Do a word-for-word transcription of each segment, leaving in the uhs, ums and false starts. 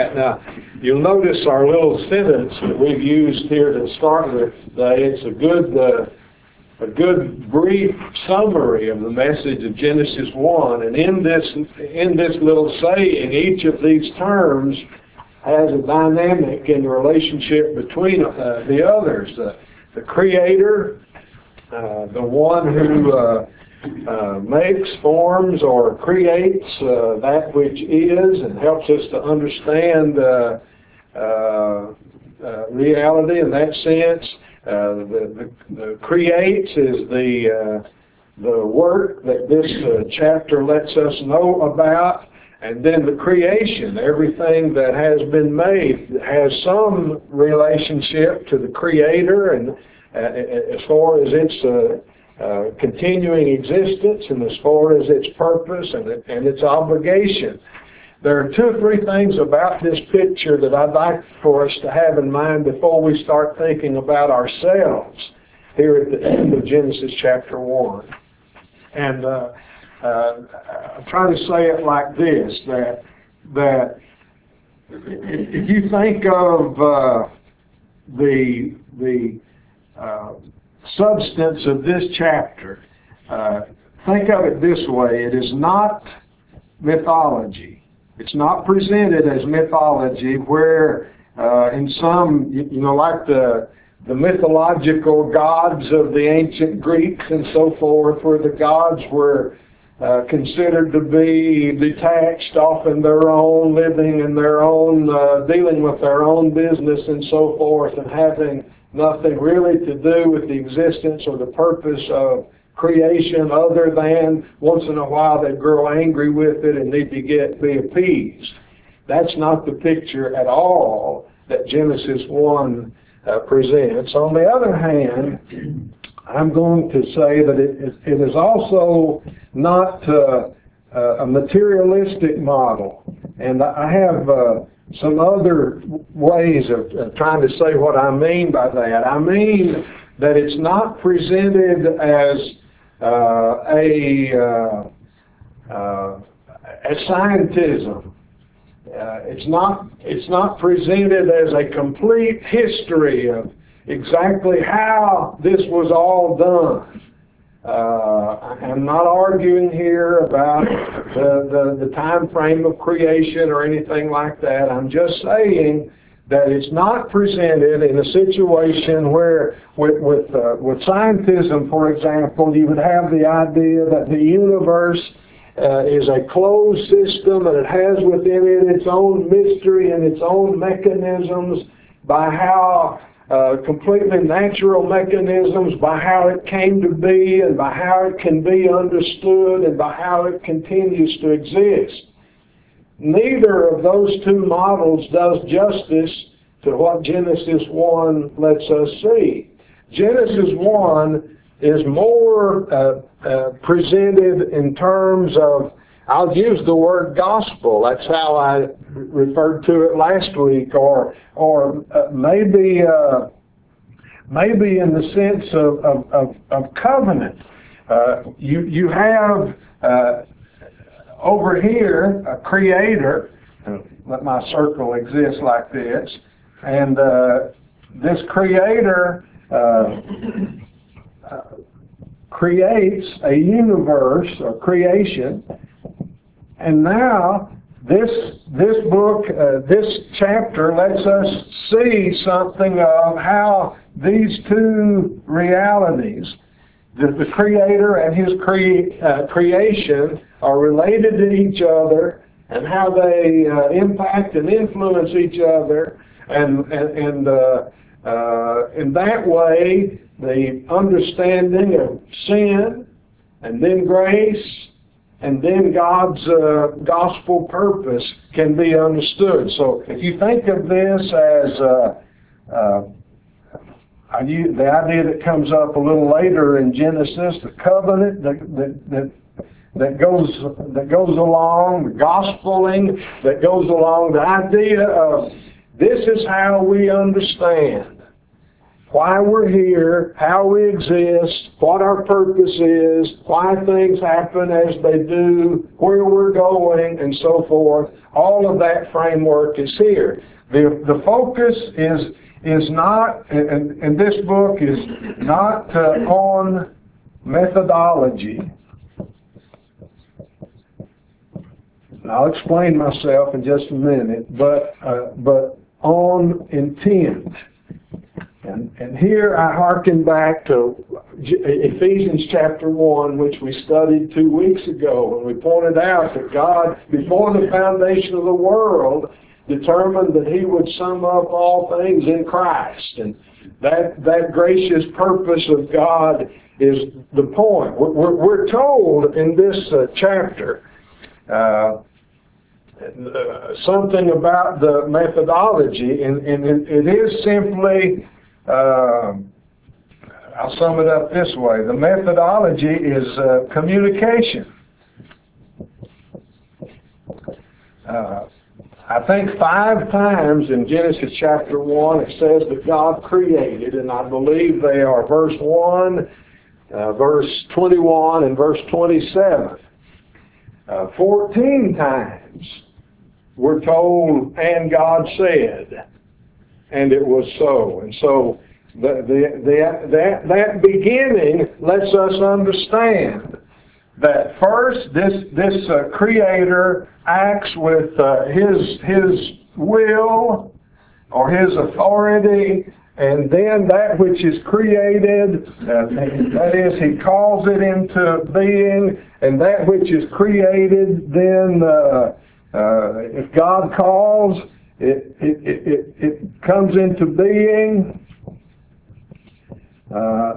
that. Now, you'll notice our little sentence that we've used here to start with today. It's a good, uh, a good brief summary of the message of Genesis one. And in this, in this little saying, each of these terms has a dynamic in the relationship between uh, the others. Uh, the Creator, uh, the one who uh, uh, makes, forms, or creates uh, that which is, and helps us to understand uh, uh, uh, reality in that sense. Uh, the, the, the creates is the uh, the work that this uh, chapter lets us know about. And then the creation, everything that has been made, has some relationship to the Creator, and uh, as far as its uh, uh, continuing existence, and as far as its purpose and, and its obligation. There are two or three things about this picture that I'd like for us to have in mind before we start thinking about ourselves here at the end of Genesis chapter one. And uh, Uh, I'm trying to say it like this, that that if you think of uh, the the uh, substance of this chapter, uh, think of it this way: it is not mythology. It's not presented as mythology, where uh, in some, you know, like the the mythological gods of the ancient Greeks and so forth, where the gods were Uh, considered to be detached, off in their own, living in their own, uh, dealing with their own business and so forth, and having nothing really to do with the existence or the purpose of creation, other than once in a while they grow angry with it and need to get be appeased. That's not the picture at all that Genesis one uh, presents. On the other hand, I'm going to say that it, it is also not uh, a materialistic model. And I have uh, some other ways of uh, trying to say what I mean by that. I mean that it's not presented as uh, a uh, uh, as scientism. Uh, it's not it's not presented as a complete history of exactly how this was all done. Uh, I'm not arguing here about the, the, the time frame of creation or anything like that. I'm just saying that it's not presented in a situation where, with with, uh, with scientism, for example, you would have the idea that the universe uh, is a closed system, and it has within it its own mystery and its own mechanisms by how Uh, completely natural mechanisms, by how it came to be and by how it can be understood and by how it continues to exist. Neither of those two models does justice to what Genesis one lets us see. Genesis one is more uh, uh, presented in terms of, I'll use the word gospel. That's how I referred to it last week, or or uh, maybe uh, maybe in the sense of of, of, of covenant. Uh, you you have uh, over here a creator. Let my circle exist like this, and uh, this creator uh, uh, creates a universe or creation. And now, this this book, uh, this chapter lets us see something of how these two realities, the, the Creator and His cre- uh, creation, are related to each other, and how they uh, impact and influence each other, and and, and uh, uh, in that way, the understanding of sin, and then grace, and then God's uh, gospel purpose can be understood. So if you think of this as uh, uh, the idea that comes up a little later in Genesis, the covenant that, that, that, that goes that goes along, the gospeling that goes along, the idea of this is how we understand why we're here, how we exist, what our purpose is, why things happen as they do, where we're going, and so forth. All of that framework is here. The, the focus is, is not, and, and this book is not uh, on methodology. And I'll explain myself in just a minute, but, uh, but on intent. And, and here I hearken back to Ephesians chapter one, which we studied two weeks ago, and we pointed out that God, before the foundation of the world, determined that He would sum up all things in Christ. And that, that gracious purpose of God is the point. We're, we're told in this uh, chapter uh, uh, something about the methodology, and, and it, it is simply... Uh, I'll sum it up this way. The methodology is uh, communication. Uh, I think five times in Genesis chapter one it says that God created, and I believe they are verse one, uh, verse twenty-one, and verse twenty-seven. Uh, fourteen times we're told, and God said. And it was so. And so the, the, the, that, that beginning lets us understand that first this, this uh, Creator acts with uh, his, his will or His authority, and then that which is created, uh, that is, He calls it into being, and that which is created, then uh, uh, if God calls, It, it, it, it, it comes into being, uh,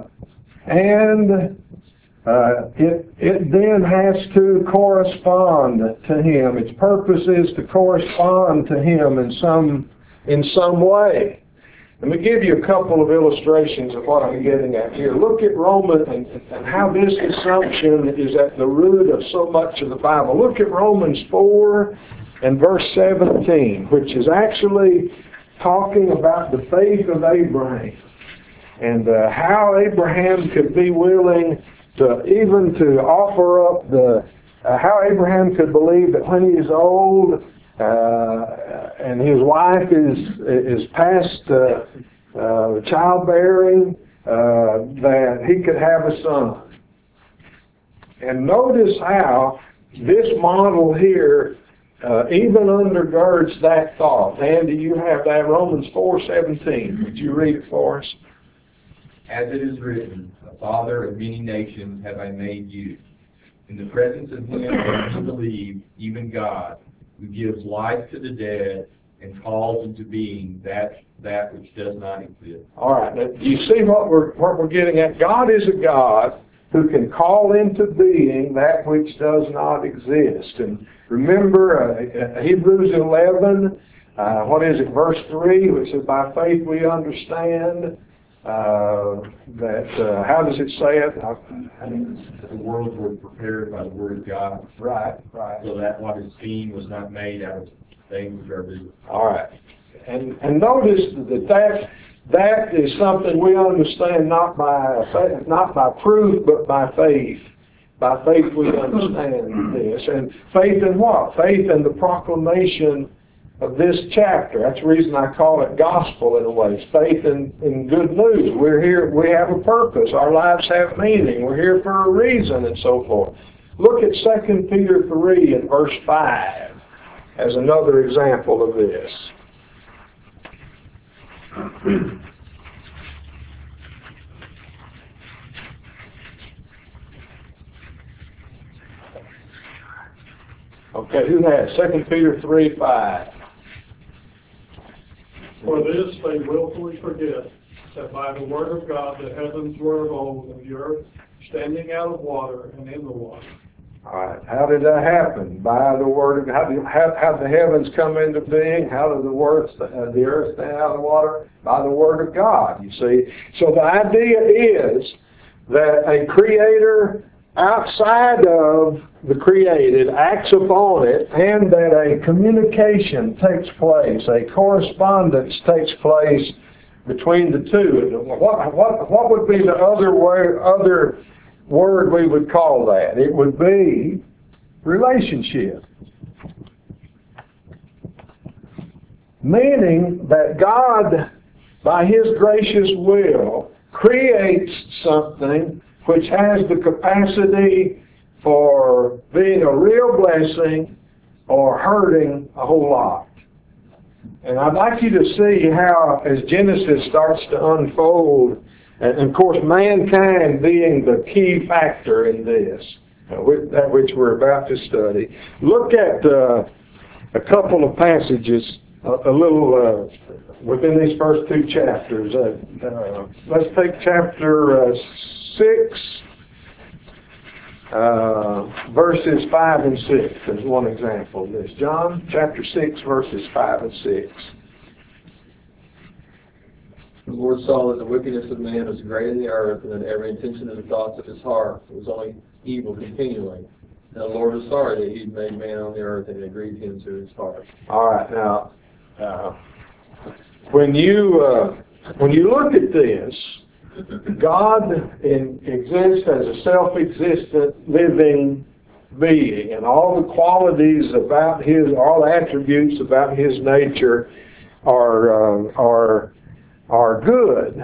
and uh, it, it then has to correspond to Him. Its purpose is to correspond to Him in some, in some way. Let me give you a couple of illustrations of what I'm getting at here. Look at Romans and, and how this assumption is at the root of so much of the Bible. Look at Romans four and verse seventeen, which is actually talking about the faith of Abraham and uh, how Abraham could be willing to even to offer up the, uh, how Abraham could believe that when he is old uh, and his wife is is past uh, uh, childbearing, uh, that he could have a son. And notice how this model here Uh, even undergirds that thought. Andy, you have that, Romans four seventeen. Would you read it for us? As it is written, the Father of many nations have I made you, in the presence of Him that you believe, even God, who gives life to the dead and calls into being that that which does not exist. All right. Now, do you see what we're what we're getting at? God is a God who can call into being that which does not exist. And remember uh, Hebrews eleven, uh, what is it, verse three, which says, by faith we understand uh, that, uh, how does it say it? The worlds were prepared by the Word of God. Right, right. So that what is seen was not made out of things which are visible. All right. And, and notice that that That is something we understand not by not by proof, but by faith. By faith we understand this. And faith in what? Faith in the proclamation of this chapter. That's the reason I call it gospel in a way. It's faith in, in good news. We're here, we have a purpose. Our lives have meaning. We're here for a reason and so forth. Look at Second Peter three and verse five as another example of this. Okay, who has Second Peter three five? For this they willfully forget that by the word of God the heavens were of old, and the earth standing out of water and in the water. All right. How did that happen? By the word of how did how, how the heavens come into being? How did the earth uh, the earth stand out of the water? By the word of God. You see. So the idea is that a creator outside of the created acts upon it, and that a communication takes place, a correspondence takes place between the two. What, what, what would be the other way, other word we would call that? It would be relationship. Meaning that God, by His gracious will, creates something which has the capacity for being a real blessing or hurting a whole lot. And I'd like you to see how, as Genesis starts to unfold, and of course mankind being the key factor in this, that which we're about to study, look at uh, a couple of passages, a, a little uh, within these first two chapters. Uh, uh, let's take chapter uh, six, uh, verses five and six as one example of this. John chapter six, verses five and six. The Lord saw that the wickedness of man was great in the earth, and that every intention of the thoughts of his heart was only evil continually. And the Lord was sorry that He had made man on the earth, and it grieved Him to His heart. All right, now, uh, when you uh, when you look at this, God in, exists as a self-existent living being, and all the qualities about His, all the attributes about His nature are uh, are are good.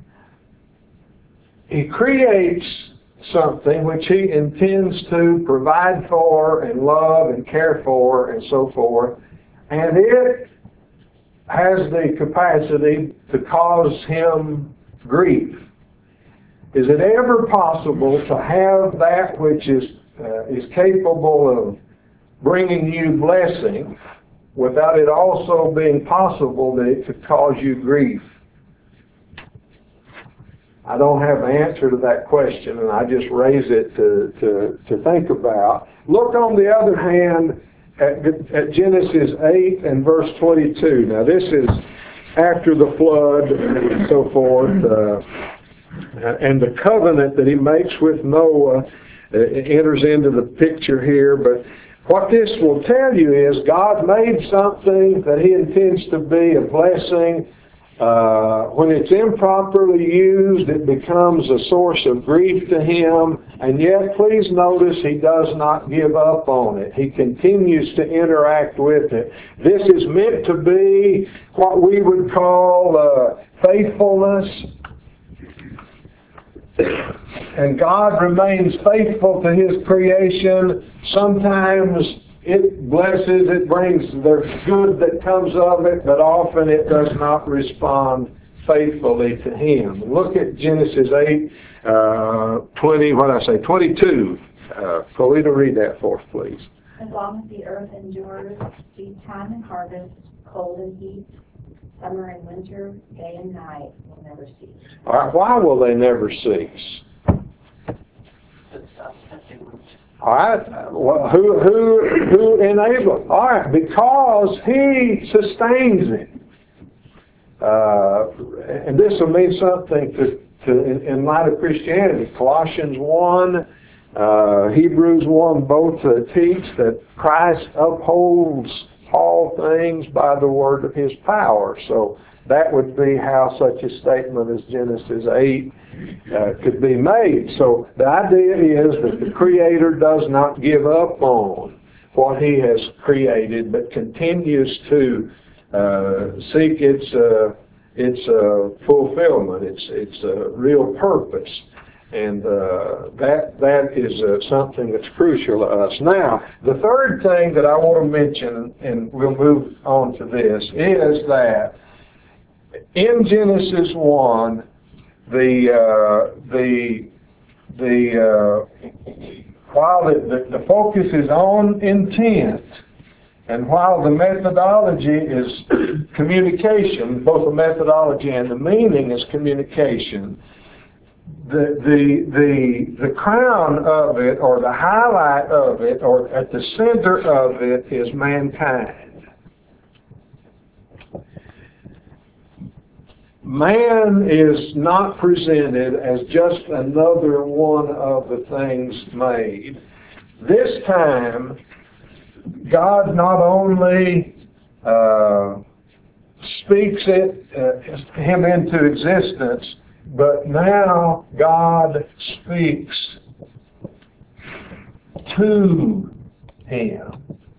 He creates something which He intends to provide for and love and care for and so forth, and it has the capacity to cause Him grief. Is it ever possible to have that which is uh, is capable of bringing you blessing without it also being possible that it could cause you grief? I don't have the answer to that question, and I just raise it to, to, to think about. Look, on the other hand, at, at Genesis eight and verse twenty-two. Now, this is after the flood and so forth, uh, and the covenant that He makes with Noah uh, enters into the picture here. But what this will tell you is God made something that He intends to be a blessing. Uh, when it's improperly used, it becomes a source of grief to Him, and yet please notice He does not give up on it. He continues to interact with it. This is meant to be what we would call uh, faithfulness, and God remains faithful to His creation. Sometimes it blesses, it brings the good that comes of it, but often it does not respond faithfully to Him. Look at Genesis eight, uh, twenty, what did I say, twenty-two. Uh, Colita, read that for us, please. As long as the earth endures, seed time and harvest, cold and heat, summer and winter, day and night will never cease. All right, why will they never cease? All right, well, who who who enables? All right, because He sustains it. Uh, and this will mean something to, to in, in light of Christianity. Colossians one, uh, Hebrews one, both uh, teach that Christ upholds all things by the word of His power. So that would be how such a statement as Genesis eight uh, could be made. So the idea is that the Creator does not give up on what He has created, but continues to uh, seek its uh, its uh, fulfillment, its its uh, real purpose. And uh, that that is uh, something that's crucial to us. Now, the third thing that I want to mention, and we'll move on to this, is that in Genesis one, the uh, the the uh, while the, the, the focus is on intent, and while the methodology is communication, both the methodology and the meaning is communication, the the the the crown of it, or the highlight of it, or at the center of it, is mankind. Man is not presented as just another one of the things made. This time, God not only uh, speaks speaks it, uh, him into existence, but now God speaks to him.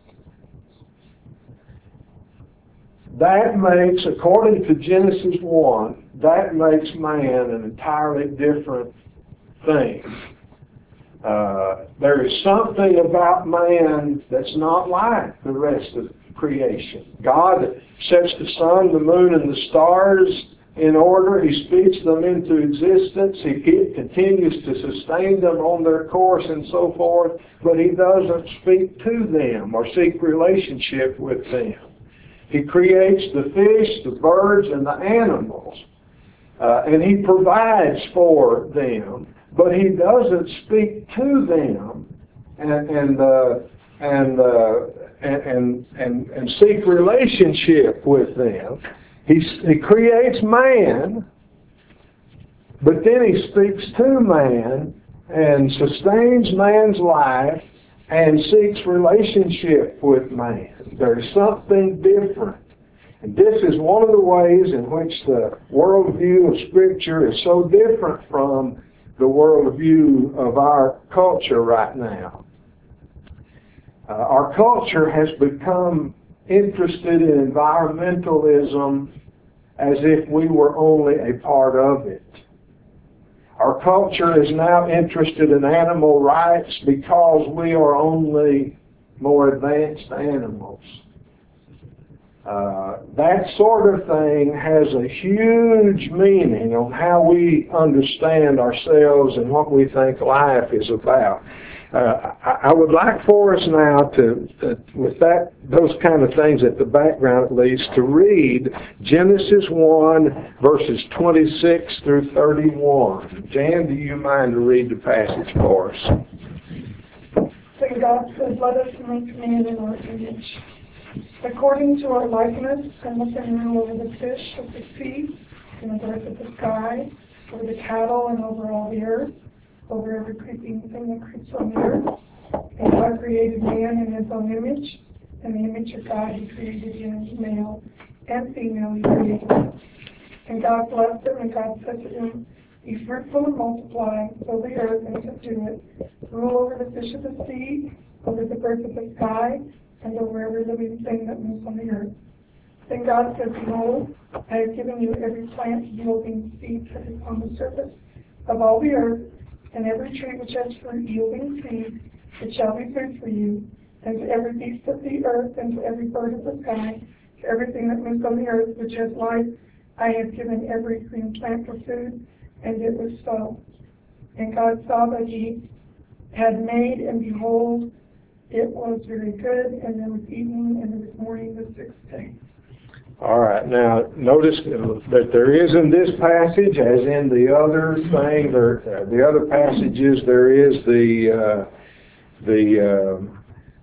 That makes, according to Genesis one, that makes man an entirely different thing. Uh, there is something about man that's not like the rest of creation. God sets the sun, the moon, and the stars in order. He speaks them into existence. He continues to sustain them on their course and so forth, but He doesn't speak to them or seek relationship with them. He creates the fish, the birds, and the animals, uh, and He provides for them, but He doesn't speak to them and and uh, and, uh, and and and and seek relationship with them. He He creates man, but then He speaks to man and sustains man's life and seeks relationship with man. There's something different. And this is one of the ways in which the worldview of Scripture is so different from the worldview of our culture right now. Uh, our culture has become interested in environmentalism as if we were only a part of it. Our culture is now interested in animal rights because we are only more advanced animals. Uh, that sort of thing has a huge meaning on how we understand ourselves and what we think life is about. Uh, I, I would like for us now to, uh, with that, those kind of things at the background at least, to read Genesis one, verses twenty-six through thirty-one. Jan, do you mind to read the passage for us? Then God said, "Let us make man in our image, according to our likeness, and let them rule over the fish of the sea, and the birds of the sky, over the cattle, and over all the earth, over every creeping thing that creeps on the earth. And God created man in His own image. In the image of God He created him, male and female He created them. And God blessed them, and God said to them, Be fruitful and multiply, fill the earth and subdue it. Rule over the fish of the sea, over the birds of the sky, and over every living thing that moves on the earth. Then God said, Behold, I have given you every plant yielding seed that is on the surface of all the earth, and every tree which has fruit yielding seed, it shall be food for you, and to every beast of the earth, and to every bird of the sky, to everything that moves on the earth which has life, I have given every green plant for food. And it was so. And God saw that He had made, and behold, it was very good. And there was evening, and there was morning the sixth day. All right. Now, notice that there is in this passage, as in the other thing, there, uh, the other passages, there is the uh, the uh,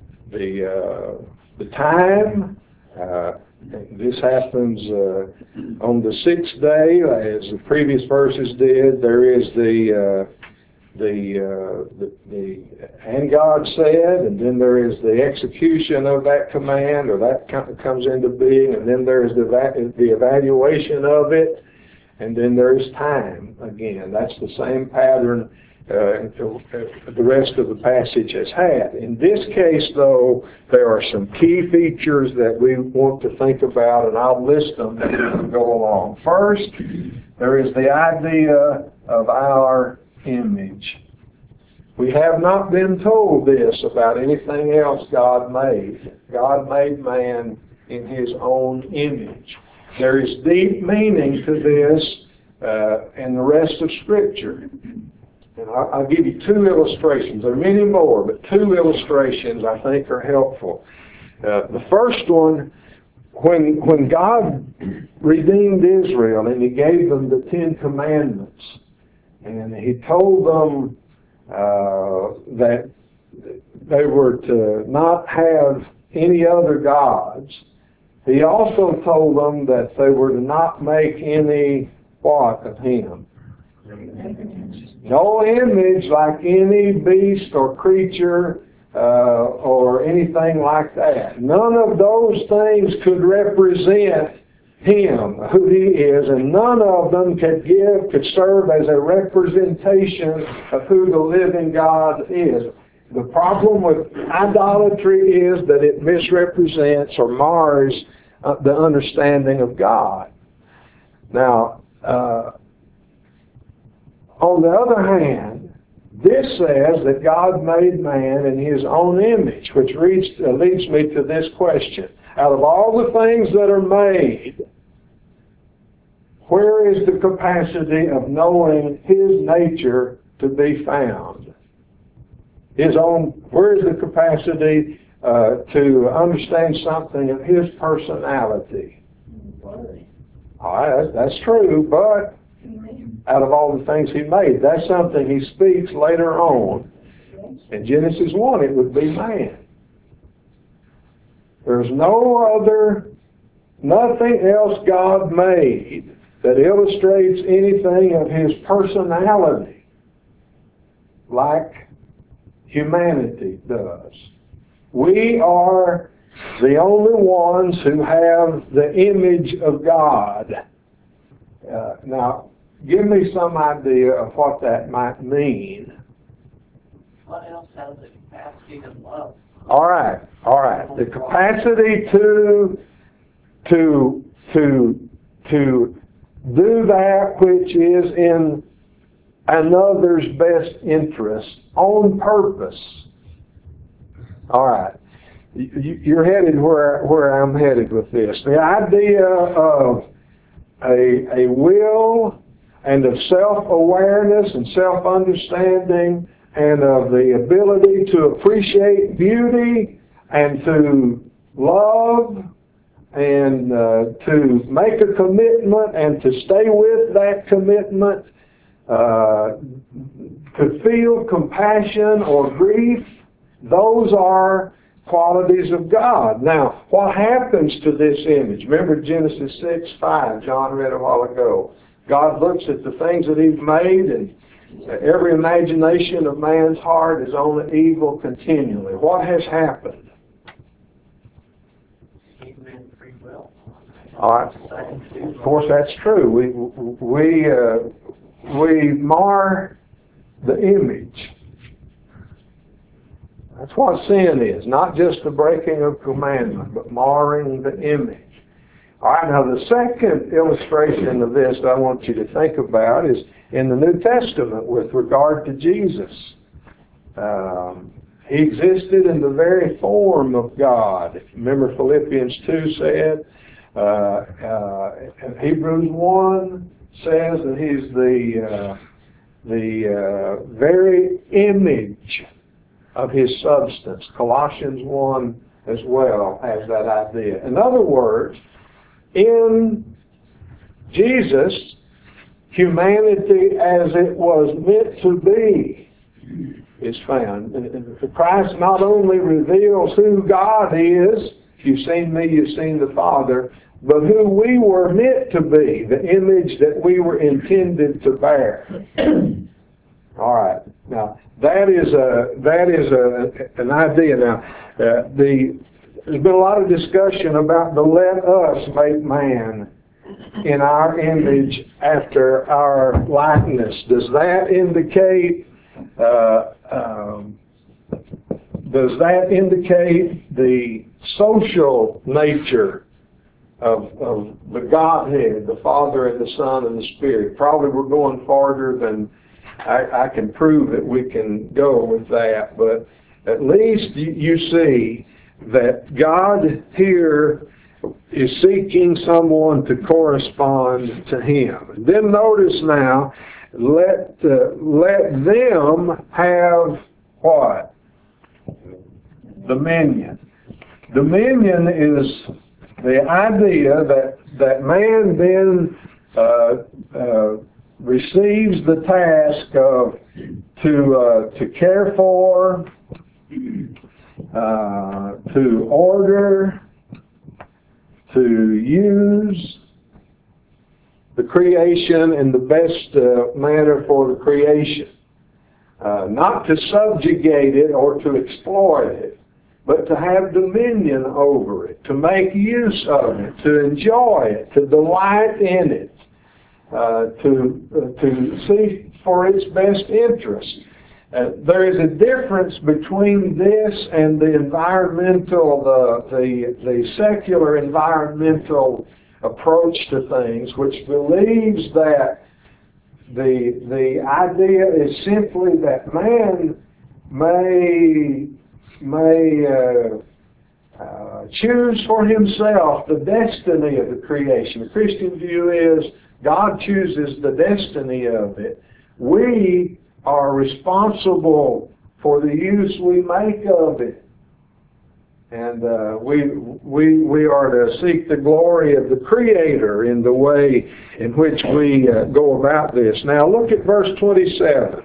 the uh, the time. Uh, this happens uh, on the sixth day, as the previous verses did. There is the uh, the, uh, the the and God said, and then there is the execution of that command, or that comes into being, and then there is the the evaluation of it, and then there is time again. That's the same pattern uh, the rest of the passage has had. In this case, though, there are some key features that we want to think about, and I'll list them as we go along. First, there is the idea of our image. We have not been told this about anything else God made. God made man in His own image. There is deep meaning to this uh, in the rest of Scripture. And I'll, I'll give you two illustrations. There are many more, but two illustrations I think are helpful. Uh, the first one, when when God redeemed Israel and He gave them the Ten Commandments, and He told them uh, that they were to not have any other gods, He also told them that they were to not make any what of Him? No image like any beast or creature uh, or anything like that. None of those things could represent Him, who He is, and none of them could give, could serve as a representation of who the living God is. The problem with idolatry is that it misrepresents or mars uh, the understanding of God. Now, uh, on the other hand, this says that God made man in His own image, which leads, uh, leads me to this question. Out of all the things that are made, where is the capacity of knowing His nature to be found? His own, where is the capacity uh, to understand something of His personality? All right, that's true, but out of all the things He made, that's something He speaks later on. In Genesis one, it would be man. There's no other, nothing else God made that illustrates anything of His personality like humanity does. We are the only ones who have the image of God. Uh, now, give me some idea of what that might mean. What else has the capacity to love? All right, all right. The capacity to to to to do that which is in another's best interest on purpose. All right. You're headed where where I'm headed with this. The idea of a a will and of self-awareness and self-understanding and of the ability to appreciate beauty and to love and uh, to make a commitment and to stay with that commitment, uh, to feel compassion or grief, those are qualities of God. Now, what happens to this image? Remember Genesis six five, John read a while ago. God looks at the things that He's made, and every imagination of man's heart is only evil continually. What has happened? All right. Of course, that's true. We we uh, we mar the image. That's what sin is. Not just the breaking of commandment, but marring the image. All right. Now, the second illustration of this that I want you to think about is in the New Testament with regard to Jesus. Um, he existed in the very form of God. If you remember, Philippians two said. Uh, uh, Hebrews one says that He's the uh, the uh, very image of His substance. Colossians one as well has that idea. In other words, in Jesus, humanity as it was meant to be is found. Christ not only reveals who God is, if you've seen me, you've seen the Father, but who we were meant to be, the image that we were intended to bear. All right. Now, that is a that is a an idea. Now, uh, the there's been a lot of discussion about the "let us make man in our image after our likeness." Does that indicate? Uh, um, does that indicate the social nature of, of the Godhead, the Father and the Son and the Spirit? Probably we're going farther than I, I can prove that we can go with that, but at least you, you see that God here is seeking someone to correspond to Him. And then notice now, let uh, let them have what? Dominion. Dominion is the idea that that man then uh, uh, receives the task of to uh, to care for, uh, to order, to use the creation in the best uh, manner for the creation, uh, not to subjugate it or to exploit it. but to have dominion over it, to make use of it, to enjoy it, to delight in it, uh, to, uh, to see for its best interest. Uh, there is a difference between this and the environmental, the, the, the secular environmental approach to things, which believes that the, the idea is simply that man may, may uh, uh, choose for himself the destiny of the creation. The Christian view is God chooses the destiny of it. We are responsible for the use we make of it. And uh, we, we, we are to seek the glory of the Creator in the way in which we uh, go about this. Now look at verse twenty-seven.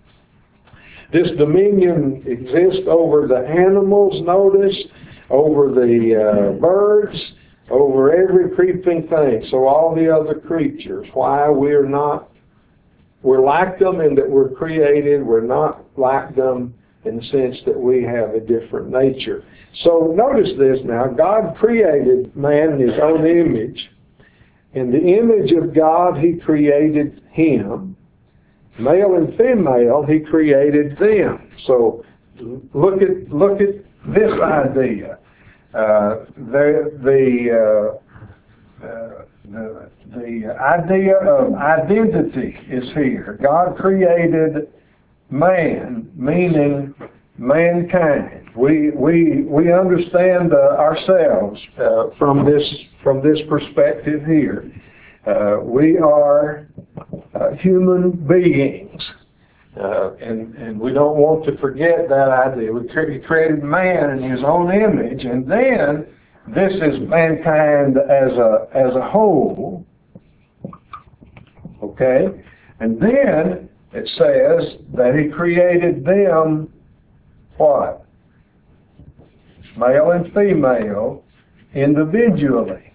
This dominion exists over the animals, notice, over the uh, birds, over every creeping thing. So all the other creatures. Why we're not, we're like them in that we're created, we're not like them in the sense that we have a different nature. So notice this now, God created man in His own image. In the image of God He created him. Male and female He created them. So look at look at this idea. Uh, the the, uh, uh, the the idea of identity is here. God created man, meaning mankind. We we we understand uh, ourselves uh, from this from this perspective here. Uh, we are uh, human beings, uh, and and we don't want to forget that idea. We cre- created man in His own image, and then this is mankind as a as a whole. Okay, and then it says that He created them. What? Male and female, individually.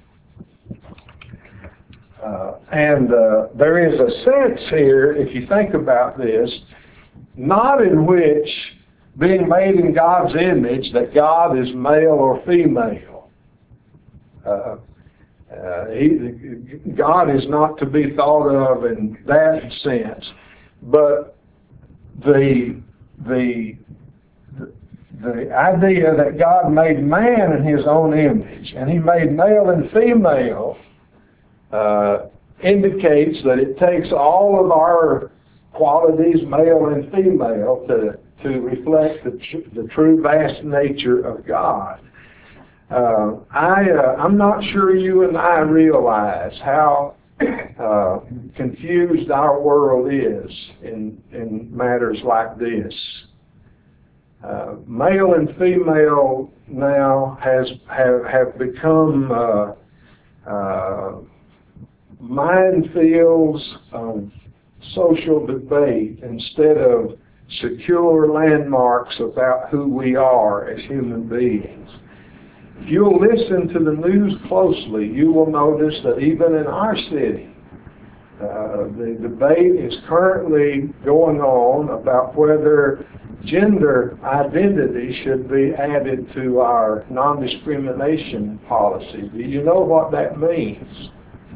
Uh, and uh, there is a sense here, if you think about this, not in which being made in God's image, that God is male or female. Uh, uh, he, God is not to be thought of in that sense. But the the The idea that God made man in His own image, and He made male and female, uh, indicates that it takes all of our qualities, male and female, to, to reflect the, tr- the true vast nature of God. Uh, I, uh, I'm not sure you and I realize how uh, confused our world is in, in matters like this. Uh, male and female now has have, have become uh, uh, minefields of social debate instead of secure landmarks about who we are as human beings. If you'll listen to the news closely, you will notice that even in our city, uh, the debate is currently going on about whether gender identity should be added to our non-discrimination policy. Do you know what that means?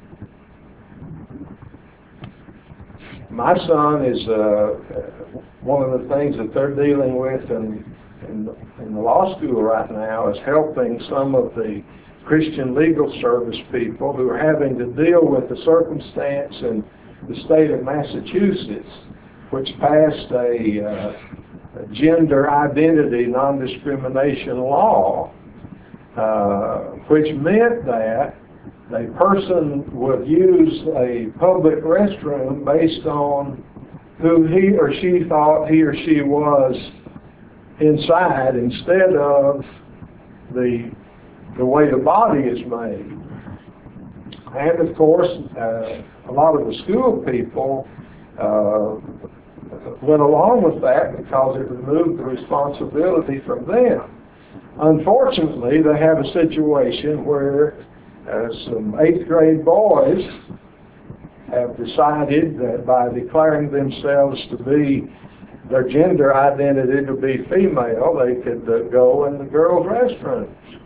My son is, uh, one of the things that they're dealing with in, in, in the law school right now is helping some of the Christian legal service people who are having to deal with the circumstance in the state of Massachusetts, which passed a, uh, a gender identity non-discrimination law, uh, which meant that a person would use a public restroom based on who he or she thought he or she was inside instead of the the way the body is made. And of course, uh, a lot of the school people uh, went along with that because it removed the responsibility from them. Unfortunately, they have a situation where uh, some eighth grade boys have decided that by declaring themselves to be their gender identity to be female, they could uh, go in the girls' restrooms.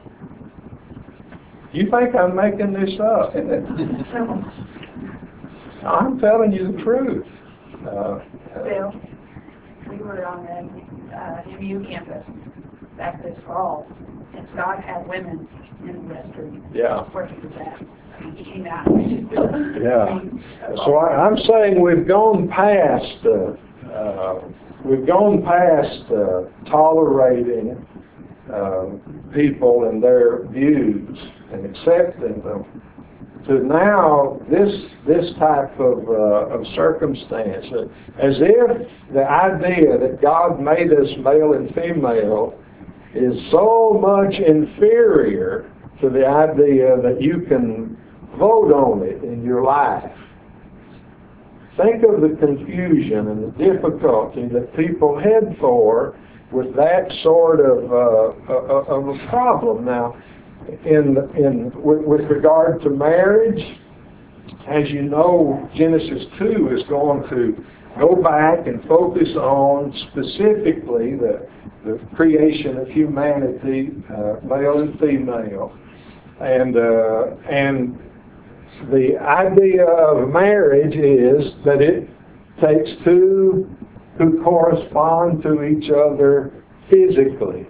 You think I'm making this up? I'm telling you the truth. Uh, Bill, we were on the uh, M U campus back this fall, and Scott had women in the restroom. Yeah. Where he was at. He came out. Yeah. So I, I'm saying we've gone past, uh, uh, we've gone past uh, tolerating uh, people and their views and accepting them, to now this this type of, uh, of circumstance, uh, as if the idea that God made us male and female is so much inferior to the idea that you can vote on it in your life. Think of the confusion and the difficulty that people head for with that sort of, uh, of a problem. Now, in in with, with regard to marriage, as you know, Genesis two is going to go back and focus on specifically the the creation of humanity, uh, male and female, and uh, and the idea of marriage is that it takes two who correspond to each other physically,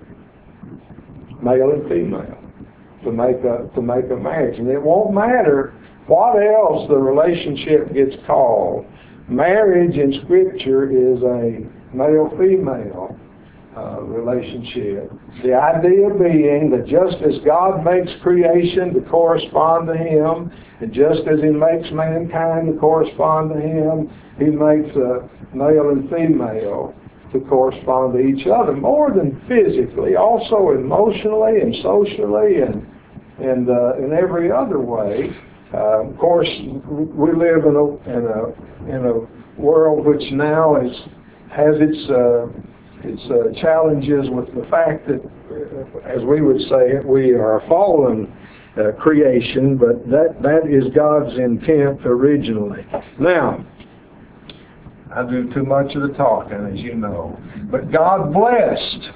male and female, to make a to make a marriage. And it won't matter what else the relationship gets called. Marriage in Scripture is a male-female uh, relationship. The idea being that just as God makes creation to correspond to Him, and just as He makes mankind to correspond to Him, He makes a male and female to correspond to each other, more than physically, also emotionally and socially and and uh, in every other way. Uh, of course, we live in a in a in a world which now is has its uh, its uh, challenges with the fact that, uh, as we would say it, we are a fallen uh, creation, but that that is God's intent originally. Now, I do too much of the talking, as you know, but God blessed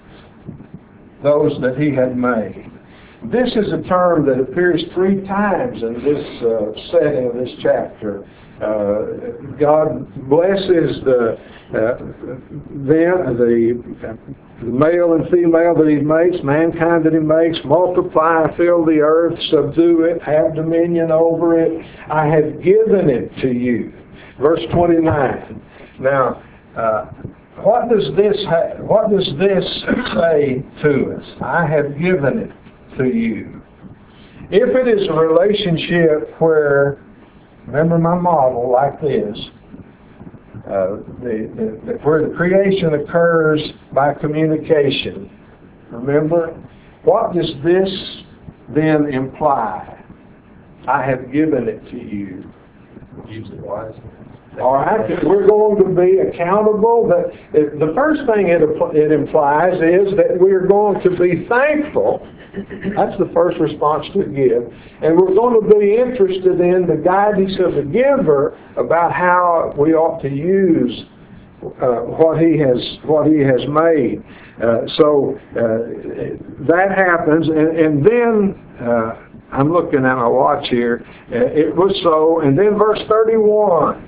those that He had made. This is a term that appears three times in this uh, setting of this chapter. Uh, God blesses the uh, them, the, the male and female that He makes, mankind that He makes. Multiply, fill the earth, subdue it, have dominion over it. I have given it to you. Verse twenty-nine. Now, uh, what does this ha- what does this say to us? I have given it to you. If it is a relationship where, remember my model like this, uh, the, the, where the creation occurs by communication, remember, what does this then imply? I have given it to you. Use it wisely. All right, we're going to be accountable. But the first thing it, it implies is that we're going to be thankful. That's the first response to give. And we're going to be interested in the guidance of the giver about how we ought to use uh, what he has what he has made. Uh, so uh, that happens, and, and then uh, I'm looking at my watch here. Uh, it was so, and then verse thirty-one.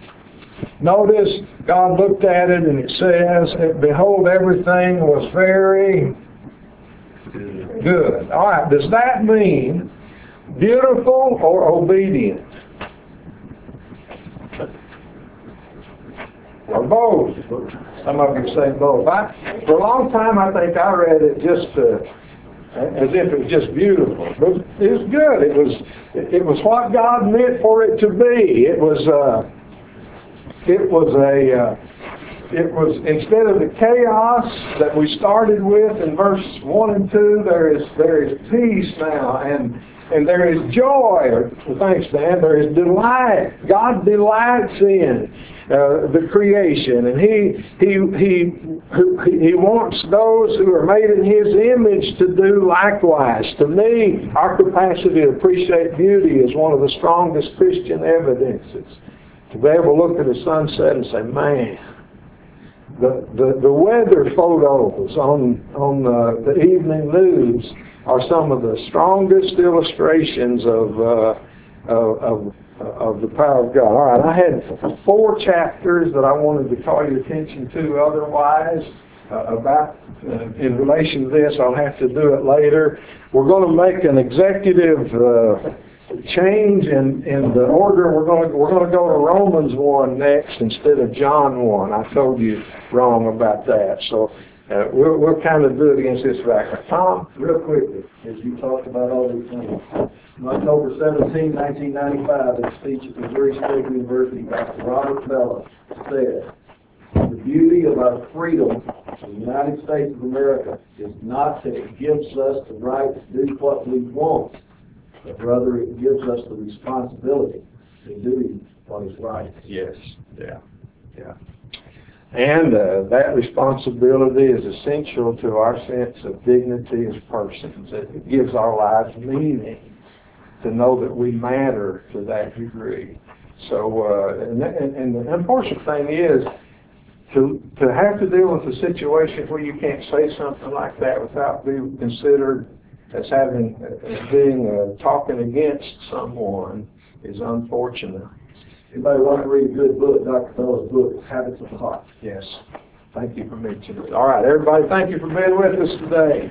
Notice God looked at it and it says, behold, everything was very good. All right, does that mean beautiful or obedient? Or both? Some of you say both. I, for a long time I think I read it just uh, as if it was just beautiful. But it was good. It was, it was what God meant for it to be. It was... Uh, It was a, uh, it was, instead of the chaos that we started with in verse one and two, there is, there is peace now, and, and there is joy. Thanks, Dan. There is delight. God delights in uh, the creation, and He, He, He, He wants those who are made in His image to do likewise. To me, our capacity to appreciate beauty is one of the strongest Christian evidences. To be able to look at a sunset and say, man, the, the, the weather photos on, on uh, the evening news are some of the strongest illustrations of, uh, of, of, of the power of God. All right, I had four chapters that I wanted to call your attention to otherwise uh, about, uh, in relation to this. I'll have to do it later. We're going to make an executive uh, change in, in the order. We're going to, we're going to go to Romans one next instead of John one. I told you wrong about that. So uh, we'll, we'll kind of do it against this background. Tom? Real quickly, as you talked about all these things. On October seventeenth, nineteen ninety-five, in a speech at Missouri State University, Doctor Robert Bellow said, "The beauty of our freedom in the United States of America is not that it gives us the right to do what we want, but rather it gives us the responsibility to do what is right." Yes. Yeah. Yeah. And uh, that responsibility is essential to our sense of dignity as persons. It gives our lives meaning to know that we matter to that degree. So, uh, and, and, and the unfortunate thing is, to to have to deal with a situation where you can't say something like that without being considered as having, as being uh, talking against someone is unfortunate. Anybody want to read a good book, Doctor Bellow's book, Habits of the Heart? Yes. Thank you for mentioning it. All right, everybody, thank you for being with us today.